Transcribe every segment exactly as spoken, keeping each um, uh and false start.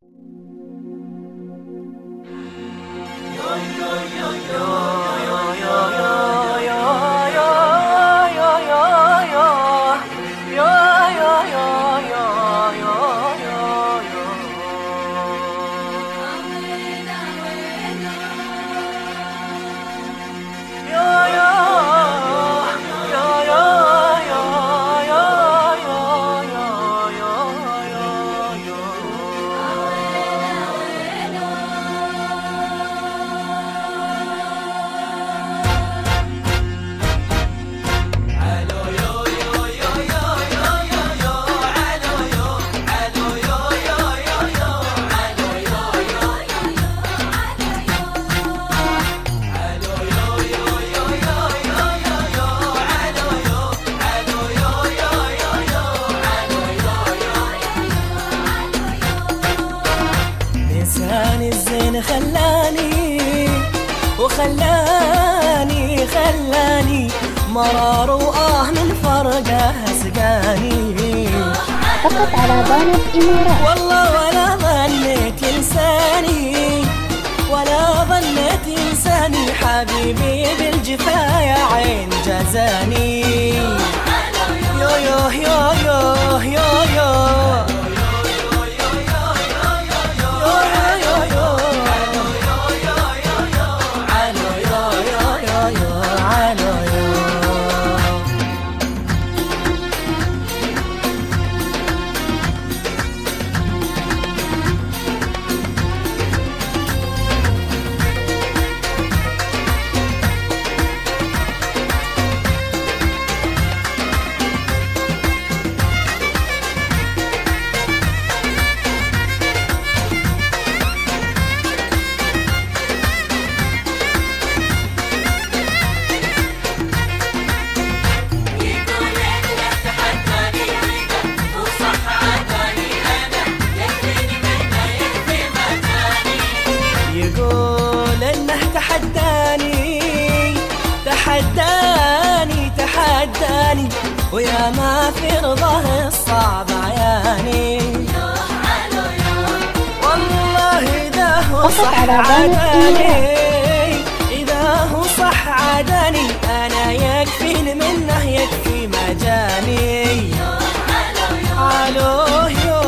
لساني الزين خلاني وخلاني خلاني مرار وآه من فرقه سقاني. فقط على ضانة إمارات. والله ولا ظنيت لساني ولا ظنيت لساني حبيبي بالجفا يا عين جزاني. يو يو يو يو يو يو تحداني تحداني ويا ما في رضاه الصعب عياني. والله إذا هو صح عاداني إذا هو صح عاداني أنا يكفيني منه يكفي ما جاني. علو يو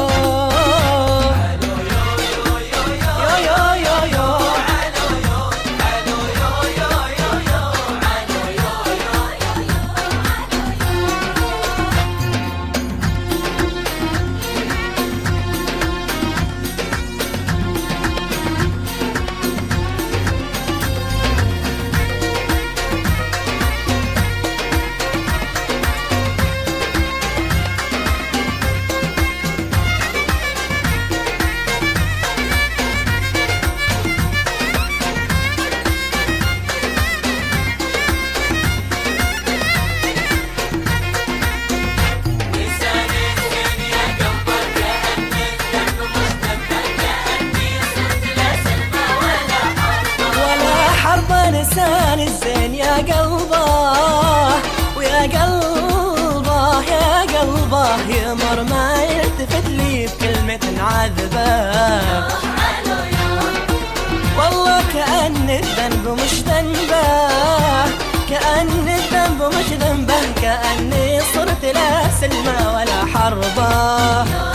لسان الزين يا قلبه ويا قلبه يا قلبه يمر ما يلتفت لي بكلمة عذبه. والله كأن الذنب مش ذنبه كأن الذنب مش ذنبه كأني صرت لا سلمى ولا حربه.